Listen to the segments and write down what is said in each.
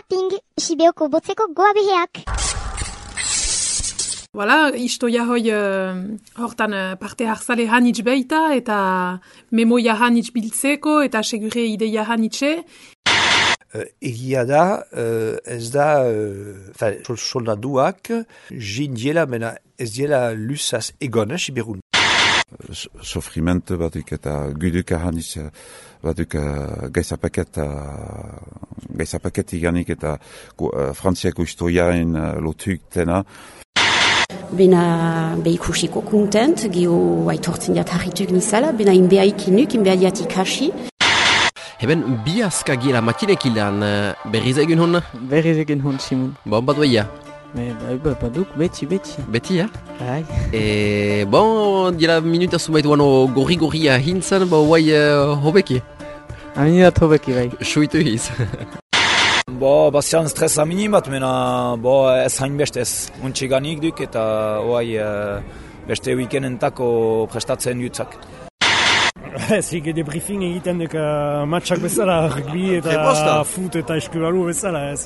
Zapping, Sibeoko botzeko goabeheak. Voilà, istoia hoi hortan parte hartzale hanitz beita eta memoia hanitz biltzeko eta segure ideia hanitze. Egia da, ez da, soldaduak jin diela, mena ez diela luzaz egon, Siberun. Sofriment batuk eta guduk hanitz batuk gaizapaket iganik eta frantziako historiaren lotuk tena. Bena behikusiko kontent, geho aitortzen jat harrituk nizala, bena inbehaik inuk, inbehaiat ikasi. Eben, bi azkagira makinek ilan, berriz egin hon? Berriz egin hon, Simon. Bon, bat doia? Baduk, beti. Beti, ja? Bai. Bon, dira minuta zumait wano gorri-gorria hintzen, ba guai hobeki? Aminat hobeki, bai. Suitu hiz. Bastian stresa minimat, mena ez hainbest ez untxiganik duk eta beste weekendentako prestatzen jutzak. Zik debriefing egiten duk matxak bezala, rugby eta foot eta eskularu bezala ez.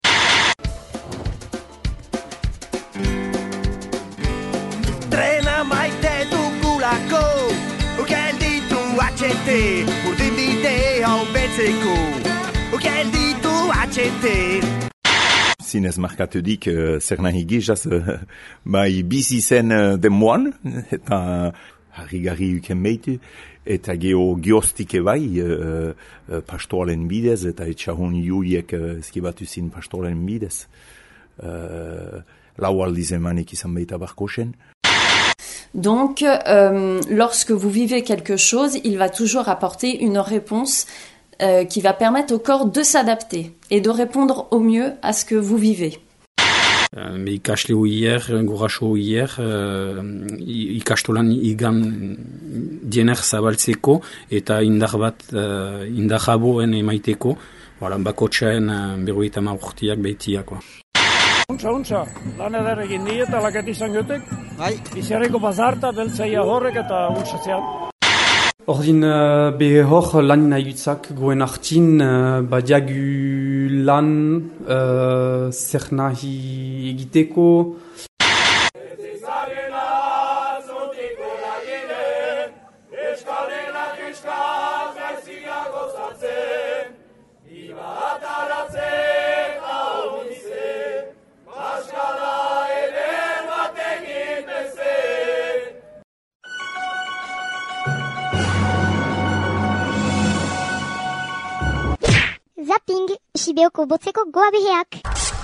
Trena maite dugulako, gelditu atxete, urdin bide hau betzeko, gelditu atxete. Zinez markatudik zer nahi gizaz, bai bizi zen demoan, eta harri-garri uken behitu, eta geostike bai, pastoalen bidez, eta etxahon juiek eskibatu zin pastoalen bidez. Lau aldiz emanik izan behita barkosen. Donc, lorsque vous vivez quelque chose, il va toujours apporter une réponse qui va permettre au corps de s'adapter et de répondre au mieux à ce que vous vivez. Ikasle huier, guraso huier, ikastolan igan diener zabaltzeko eta indar jaboen emaiteko, bakotxaen berrogeita hamar urtiak behitiak. Untza, lan eder egin die eta laket izan gotek. Izarriko bazarta, beltzaia horrek eta untzazean. Ordin be hor lan nahiutzak goen hartin badiagu lan zer nahi egiteko. Zapping, Sibeoko botzeko goabeheak.